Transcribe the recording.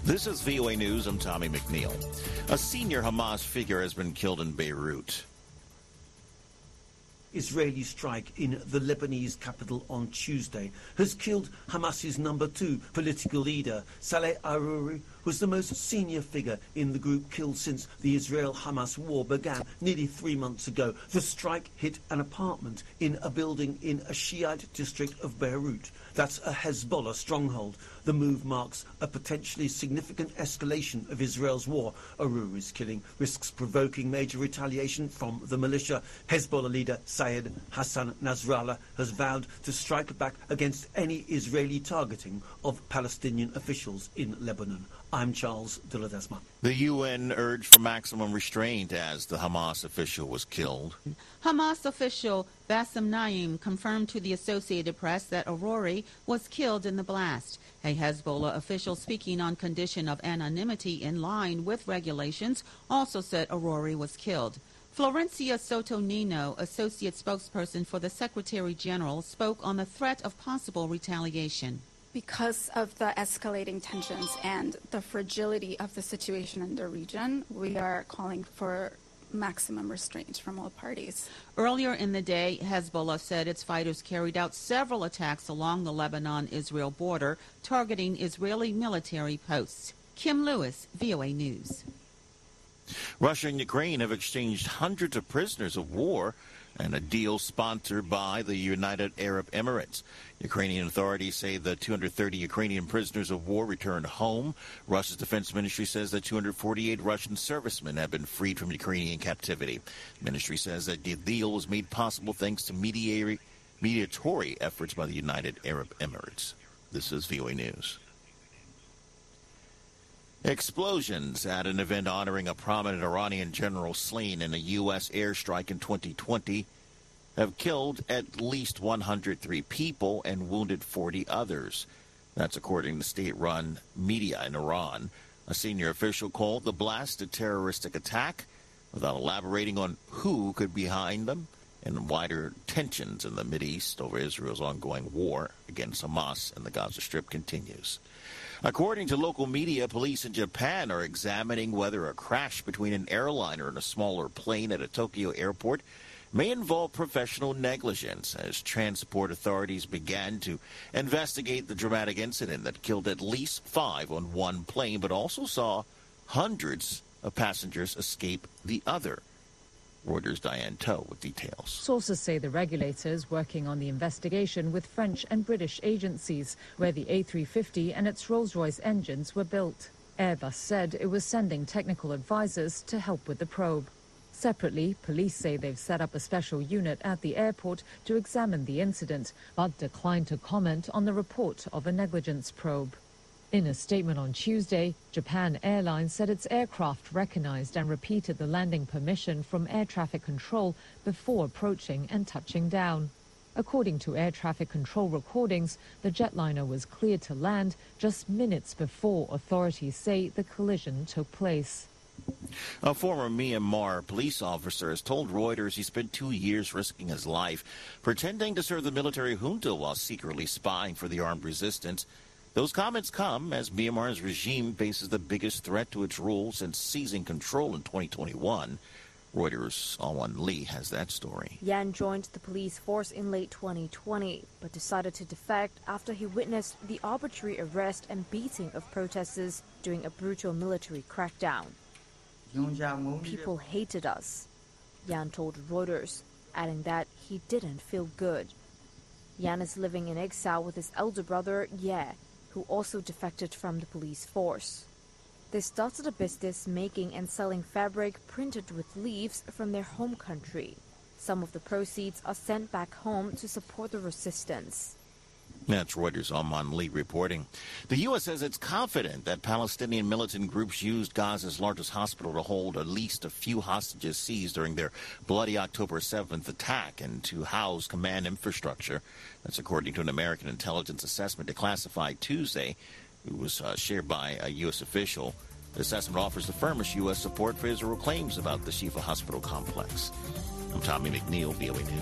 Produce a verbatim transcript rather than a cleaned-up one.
This is V O A News. I'm Tommy McNeil. A senior Hamas figure has been killed in Beirut. Israeli strike in the Lebanese capital on Tuesday has killed Hamas's number two political leader, Saleh Arouri, was the most senior figure in the group killed since the Israel-Hamas war began nearly three months ago. The strike hit an apartment in a building in a Shiite district of Beirut. That's a Hezbollah stronghold. The move marks a potentially significant escalation of Israel's war. Arouri's killing risks provoking major retaliation from the militia. Hezbollah leader Sayed Hassan Nasrallah has vowed to strike back against any Israeli targeting of Palestinian officials in Lebanon. I'm Charles de Ledesma. The U N urged for maximum restraint as the Hamas official was killed. Hamas official Bassem Naim confirmed to the Associated Press that Arouri was killed in the blast. A Hezbollah official speaking on condition of anonymity in line with regulations also said Arouri was killed. Florencia Soto-Nino, associate spokesperson for the Secretary General, spoke on the threat of possible retaliation. Because of the escalating tensions and the fragility of the situation in the region, we are calling for maximum restraint from all parties. Earlier in the day, Hezbollah said its fighters carried out several attacks along the Lebanon-Israel border, targeting Israeli military posts. Kim Lewis, V O A News. Russia and Ukraine have exchanged hundreds of prisoners of war and a deal sponsored by the United Arab Emirates. Ukrainian authorities say the two hundred thirty Ukrainian prisoners of war returned home. Russia's defense ministry says that two hundred forty-eight Russian servicemen have been freed from Ukrainian captivity. The ministry says that the deal was made possible thanks to mediatory, mediatory efforts by the United Arab Emirates. This is V O A News. Explosions at an event honoring a prominent Iranian general slain in a U S airstrike in twenty twenty have killed at least one hundred three people and wounded forty others. That's according to state-run media in Iran. A senior official called the blast a terroristic attack without elaborating on who could be behind them, and wider tensions in the Mideast over Israel's ongoing war against Hamas and the Gaza Strip continues. According to local media, police in Japan are examining whether a crash between an airliner and a smaller plane at a Tokyo airport may involve professional negligence as transport authorities began to investigate the dramatic incident that killed at least five on one plane, but also saw hundreds of passengers escape the other. Reuters' Diane Toe with details. Sources say the regulators working on the investigation with French and British agencies where the A three fifty and its Rolls-Royce engines were built. Airbus said it was sending technical advisors to help with the probe. Separately, police say they've set up a special unit at the airport to examine the incident, but declined to comment on the report of a negligence probe. In a statement on Tuesday, Japan Airlines said its aircraft recognized and repeated the landing permission from air traffic control before approaching and touching down. According to air traffic control recordings, the jetliner was cleared to land just minutes before authorities say the collision took place. A former Myanmar police officer has told Reuters he spent two years risking his life, pretending to serve the military junta while secretly spying for the armed resistance. Those comments come as Myanmar's regime faces the biggest threat to its rule since seizing control in twenty twenty-one. Reuters' Alwan Lee has that story. Yan joined the police force in late twenty twenty, but decided to defect after he witnessed the arbitrary arrest and beating of protesters during a brutal military crackdown. People hated us, Yan told Reuters, adding that he didn't feel good. Yan is living in exile with his elder brother, Ye, who also defected from the police force. They started a business making and selling fabric printed with leaves from their home country. Some of the proceeds are sent back home to support the resistance. That's Reuters' Alwan Lee reporting. The U S says it's confident that Palestinian militant groups used Gaza's largest hospital to hold at least a few hostages seized during their bloody October seventh attack and to house command infrastructure. That's according to an American intelligence assessment declassified Tuesday. It was uh, shared by a U S official. The assessment offers the firmest U S support for Israel claims about the Shifa hospital complex. I'm Tommy McNeil, V O A News.